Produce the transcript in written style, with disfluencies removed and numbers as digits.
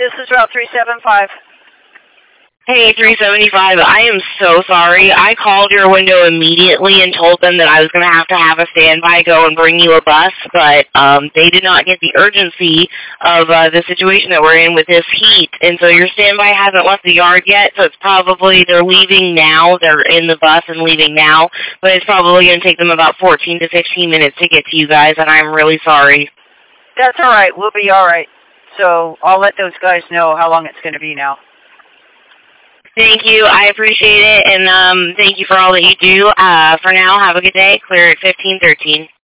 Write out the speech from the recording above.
this is Route 375. Hey, 375, I am so sorry. I called your window immediately and told them that I was going to have a standby go and bring you a bus, but they did not get the urgency of the situation that we're in with this heat, and so your standby hasn't left the yard yet, so it's probably they're leaving now. They're in the bus and leaving now, but it's probably going to take them about 14 to 15 minutes to get to you guys, and I'm really sorry. That's all right. We'll be all right. So I'll let those guys know how long it's going to be now. Thank you. I appreciate it, and thank you for all that you do. For now, have a good day. Clear at 1513.